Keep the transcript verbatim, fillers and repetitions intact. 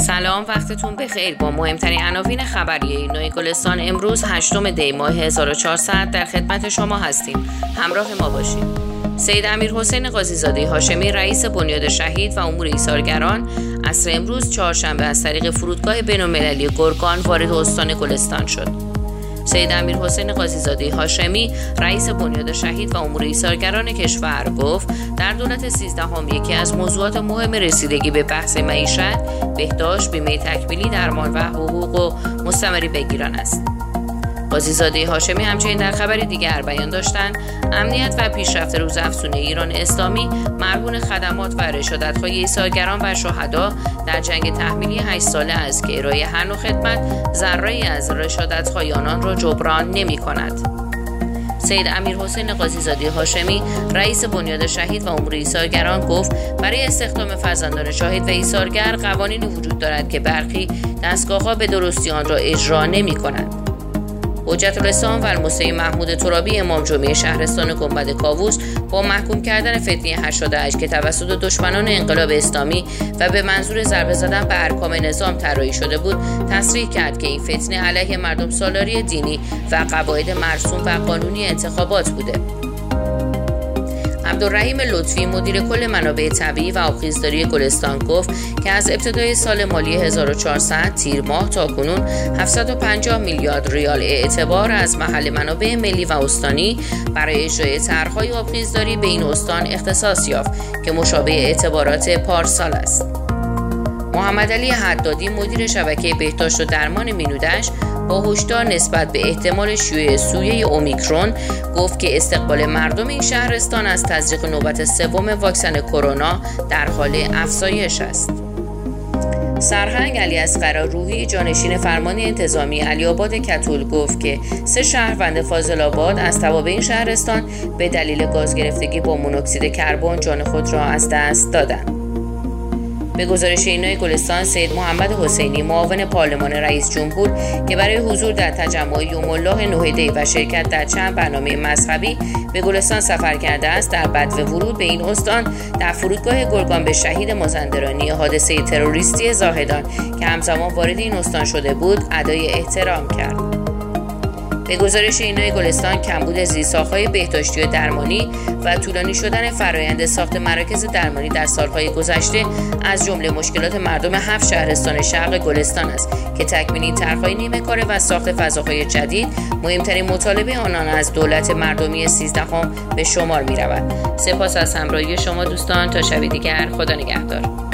سلام، وقتتون بخیر. با مهمترین عناوین خبری نوع گلستان امروز هشتم دی ماه هزار و چهارصد در خدمت شما هستیم. همراه ما باشید. سید امیرحسین قاضی‌زاده هاشمی رئیس بنیاد شهید و امور ایثارگران عصر امروز چهارشنبه از طریق فرودگاه بین‌المللی گرگان وارد استان گلستان شد. سید امیرحسین قاضی‌زاده هاشمی رئیس بنیاد شهید و امور ایثارگران کشور گفت در دولت سیزدهم یکی از موضوعات مهم رسیدگی به بحث معیشت، بهداشت، بیمه تکمیلی، درمان و حقوق و مستمری بگیران است. قاضی‌زاده هاشمی همچنین در خبری دیگر بیان داشتند امنیت و پیشرفت روزافزون ایران اسلامی مرهون خدمات و رشادت‌های ایثارگران و شهدا در جنگ تحمیلی هشت ساله است که ارائه هر نوع خدمت ذره‌ای از رشادت‌های آنان را جبران نمی‌کند. سید امیرحسین قاضی‌زاده هاشمی رئیس بنیاد شهید و امور ایثارگران گفت برای استخدام فرزندان شهید و ایثارگر قوانینی وجود دارد که برخی دستگاه‌ها به درستی آن را اجرا نمی‌کنند. حجت الاسلام و المستشار محمود ترابی امام جمعه شهرستان گنبد کاووس با محکوم کردن فتنه هشتاد و هشت که توسط دشمنان انقلاب اسلامی و به منظور ضربه زدن به ارکان نظام طراحی شده بود تصریح کرد که این فتنه علیه مردم سالاری دینی و قواعد مرسوم و قانونی انتخابات بوده. عبدالرحیم لطفی مدیر کل منابع طبیعی و آبخیزداری گلستان گفت که از ابتدای سال مالی هزار و چهارصد تیر ماه تا کنون هفتصد و پنجاه میلیارد ریال اعتبار از محل منابع ملی و استانی برای اجرای طرح‌های آبخیزداری به این استان اختصاص یافت که مشابه اعتبارات پارسال است. محمد علی حدادی مدیر شبکه بهداشت و درمان مینودش با هشدار نسبت به احتمال شیوع سویه اومیکرون گفت که استقبال مردم این شهرستان از تزریق نوبت سوم واکسن کرونا در حال افزایش است. سرهنگ علیاصغر روحی جانشین فرمان انتظامی علی‌آباد کتول گفت که سه شهروند فاضل‌آباد از توابع این شهرستان به دلیل گاز گرفتگی با مونوکسید کربن جان خود را از دست دادند. به گزارش اینای گلستان سید محمد حسینی معاون پارلمان رئیس جمهور که برای حضور در تجمع یوم الله نه دی و شرکت در چند برنامه مذهبی به گلستان سفر کرده است در بدو ورود به این استان در فرودگاه گرگان به شهید مازندرانی حادثه تروریستی زاهدان که همزمان وارد این استان شده بود ادای احترام کرد. به گزارش اینای گلستان کمبود زیرساخت‌های بهداشتی و درمانی و طولانی شدن فرآیند ساخت مراکز درمانی در سالهای گذشته از جمله مشکلات مردم هفت شهرستان شرق گلستان است که تکمیل این طرح‌های نیمه کاره و ساخت فضاهای جدید مهمترین مطالبه آنان از دولت مردمی سیزدهم به شمار می‌رود. سپاس از همراهی شما دوستان، تا شب دیگر، خدا نگهدار.